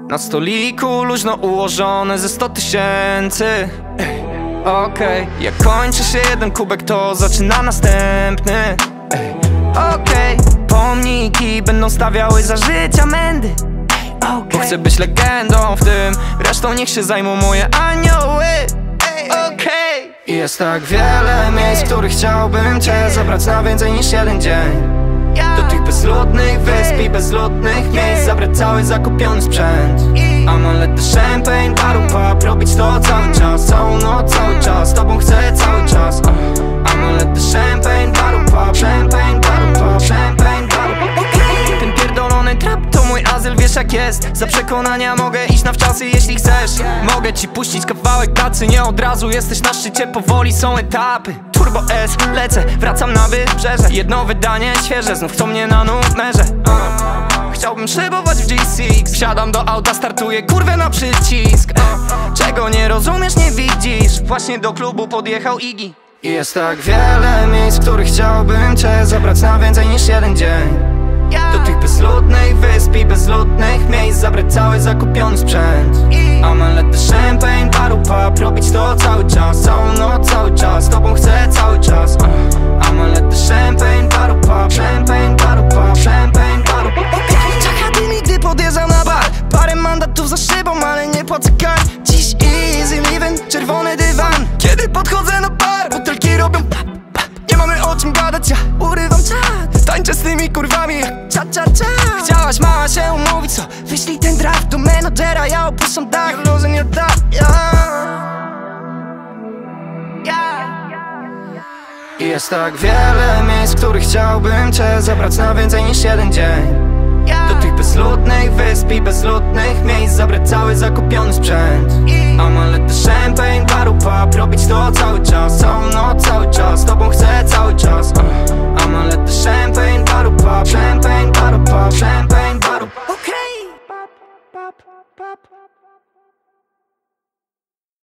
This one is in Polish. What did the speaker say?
Na stoliku luźno ułożone ze 100 000. Okej, jak kończy się jeden kubek, to zaczyna następny. Okej, pomniki będą stawiały za życia mędy. Bo chcę być legendą w tym, resztą niech się zajmą moje anioły. Okej. Jest tak wiele miejsc, w których chciałbym cię zabrać na więcej niż jeden dzień. Do tych bezludnych wysp i bezludnych miejsc zabrać cały zakupiony sprzęt. I'ma let the champagne bottle pop, robić to cały czas, całą noc, cały czas, z tobą chcę cały czas. I'ma let the champagne bottle pop, champagne bottle pop, champagne bottle pop. Ten pierdolony trap to mój azyl, wiesz jak jest. Za przekonania mogę iść na wczasy, jeśli chcesz. Mogę ci puścić kawałek pracy, nie od razu jesteś na szczycie, powoli są etapy. Turbo S, lecę, wracam na wybrzeże. Jedno wydanie świeże, znów chcą mnie na numerze. Chciałbym szybować w G6. Wsiadam do auta, startuję, kurwę na przycisk. Czego nie rozumiesz, nie widzisz? Właśnie do klubu podjechał Iggy. Jest tak wiele miejsc, w których chciałbym cię zabrać na więcej niż jeden dzień. Do tych bezludnych wysp i bezludnych miejsc zabrać cały zakupiony sprzęt. I'ma let the champagne bottle pop, robić to cały czas, całą noc, cały czas, z tobą chcę cały czas. I'ma let the champagne bottle pop, champagne bottle pop, champagne bottle pop. Czeka dymi, gdy podjeżdżam na bar. Parę mandatów za szybą, ale nie płacę kar. Dziś easy living, czerwony dywan. Kiedy podchodzę na bar, butelki robią pap, pap. Nie mamy o czym gadać, ja urywam czat. Tańczę z tymi kurwami jak cha-cha-cha. Chciałaś mała się umówić, co? Wyślij ten draft do menadżera, ja opuszczam dach. You're losing your dad, Jest tak wiele miejsc, w których chciałbym cię zabrać na więcej niż jeden dzień. Do tych bezludnych wysp i bezludnych miejsc zabrać cały zakupiony sprzęt.